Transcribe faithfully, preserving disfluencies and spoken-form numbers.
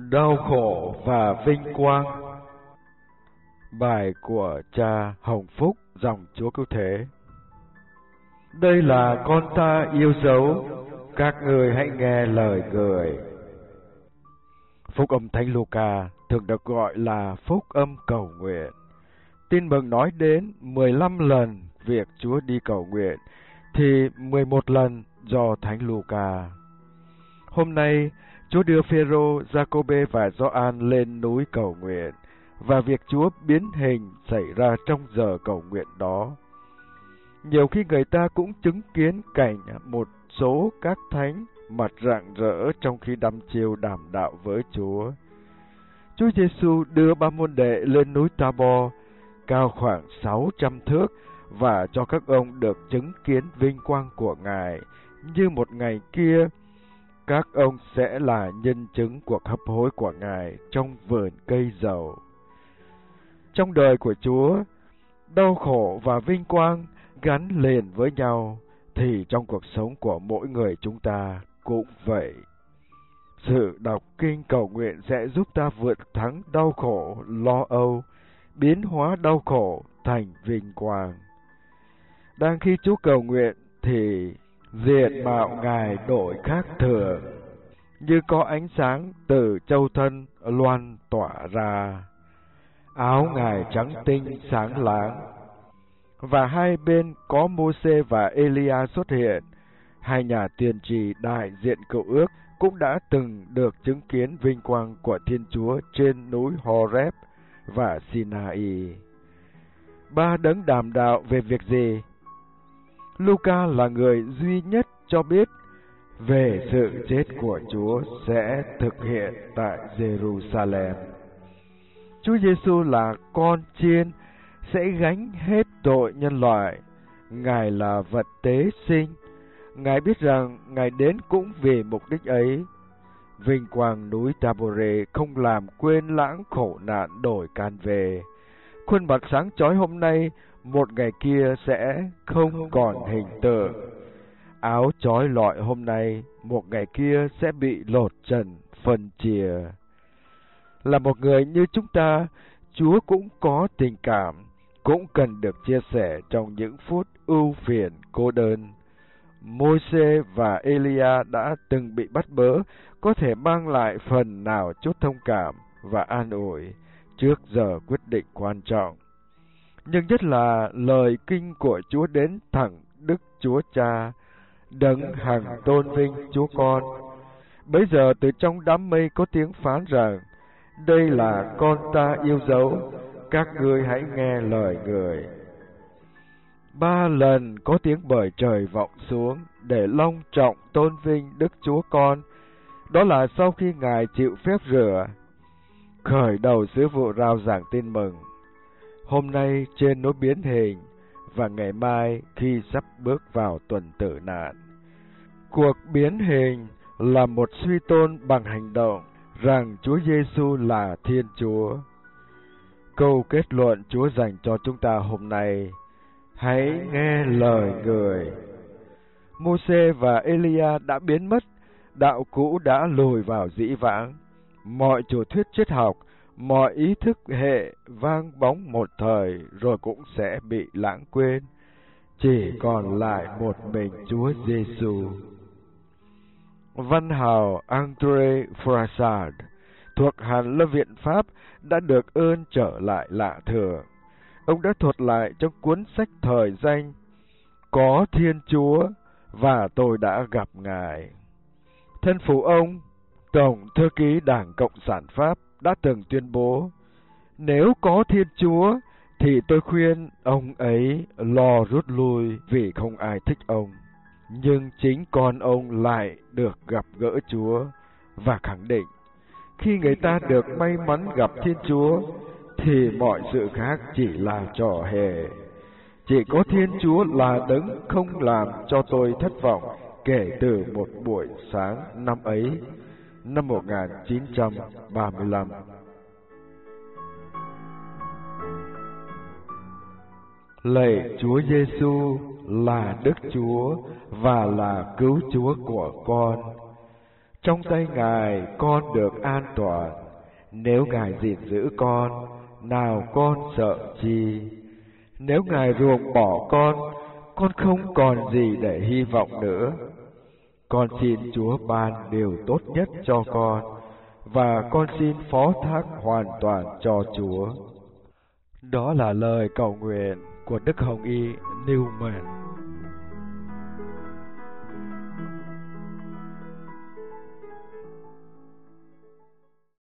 Đau khổ và vinh quang. Bài của cha Hồng Phúc, dòng Chúa Cứu Thế. Đây là con ta yêu dấu, các người hãy nghe lời người. Phúc âm Thánh Luca thường được gọi là phúc âm cầu nguyện. Tin mừng nói đến mười lăm lần việc Chúa đi cầu nguyện, thì mười một lần do Thánh Luca. Hôm nay, Chúa đưa Phêrô, Giacôbê và Gioan lên núi cầu nguyện, và việc Chúa biến hình xảy ra trong giờ cầu nguyện đó. Nhiều khi người ta cũng chứng kiến cảnh một số các thánh mặt rạng rỡ trong khi đăm chiêu đàm đạo với Chúa. Chúa Giêsu đưa ba môn đệ lên núi Ta-bo, cao khoảng sáu trăm thước, và cho các ông được chứng kiến vinh quang của Ngài, như một ngày kia các ông sẽ là nhân chứng cuộc hấp hối của Ngài trong vườn cây dầu. Trong đời của Chúa, đau khổ và vinh quang gắn liền với nhau, thì trong cuộc sống của mỗi người chúng ta cũng vậy. Sự đọc kinh cầu nguyện sẽ giúp ta vượt thắng đau khổ, lo âu, biến hóa đau khổ thành vinh quang. Đang khi Chúa cầu nguyện thì diện mạo Ngài đổi khác thường, như có ánh sáng từ châu thân loan tỏa ra. Áo Ngài trắng tinh sáng láng, và hai bên có Mô-sê và Ê-li-a xuất hiện. Hai nhà tiên tri đại diện Cựu Ước cũng đã từng được chứng kiến vinh quang của Thiên Chúa trên núi Ho-rép và Sinai. Ba đấng đàm đạo về việc gì? Luca là người duy nhất cho biết về sự chết của Chúa sẽ thực hiện tại Jerusalem. Chúa Giêsu là con chiên sẽ gánh hết tội nhân loại. Ngài là vật tế sinh. Ngài biết rằng Ngài đến cũng vì mục đích ấy. Vinh quang núi Tabore không làm quên lãng khổ nạn đổi can về. Khuôn mặt sáng chói hôm nay, một ngày kia sẽ không còn hình tượng. Áo chói lọi hôm nay, một ngày kia sẽ bị lột trần, phân chia. Là một người như chúng ta, Chúa cũng có tình cảm, cũng cần được chia sẻ trong những phút ưu phiền cô đơn. Môi-se và Ê-li-a đã từng bị bắt bớ, có thể mang lại phần nào chút thông cảm và an ủi trước giờ quyết định quan trọng. Nhưng nhất là lời kinh của Chúa đến thẳng Đức Chúa Cha, đấng hằng tôn vinh Chúa Con. Bấy giờ từ trong đám mây có tiếng phán rằng: đây là con ta yêu dấu, các ngươi hãy nghe lời người. Ba lần có tiếng bời trời vọng xuống để long trọng tôn vinh Đức Chúa Con. Đó là sau khi Ngài chịu phép rửa, khởi đầu sứ vụ rao giảng tin mừng. Hôm nay trên núi biến hình, và ngày mai khi sắp bước vào tuần tử nạn. Cuộc biến hình là một suy tôn bằng hành động rằng Chúa Giêsu là Thiên Chúa. Câu kết luận Chúa dành cho chúng ta hôm nay: hãy nghe lời người. Mô-sê và Ê-li-a đã biến mất, đạo cũ đã lùi vào dĩ vãng. Mọi chủ thuyết triết học, mọi ý thức hệ vang bóng một thời rồi cũng sẽ bị lãng quên. Chỉ còn lại một mình Chúa Giêsu. Văn hào André Froissart thuộc Hàn Lâm Viện Pháp đã được ơn trở lại lạ thường. Ông đã thuật lại trong cuốn sách thời danh Có Thiên Chúa và tôi đã gặp Ngài. Thân phụ ông, Tổng thư ký Đảng Cộng sản Pháp, đã từng tuyên bố: nếu có Thiên Chúa thì tôi khuyên ông ấy lo rút lui vì không ai thích ông. Nhưng chính con ông lại được gặp gỡ Chúa và khẳng định khi người ta được may mắn gặp Thiên Chúa thì mọi sự khác chỉ là trò hề. Chỉ có Thiên Chúa là đấng không làm cho tôi thất vọng kể từ một buổi sáng năm ấy, năm một nghìn chín trăm ba mươi lăm. Lạy Chúa Giêsu là Đức Chúa và là Cứu Chúa của con. Trong tay Ngài con được an toàn, nếu Ngài gìn giữ con, nào con sợ chi. Nếu Ngài ruồng bỏ con, con không còn gì để hy vọng nữa. Con xin Chúa ban điều tốt nhất cho con, và con xin phó thác hoàn toàn cho Chúa. Đó là lời cầu nguyện của Đức Hồng Y Newman.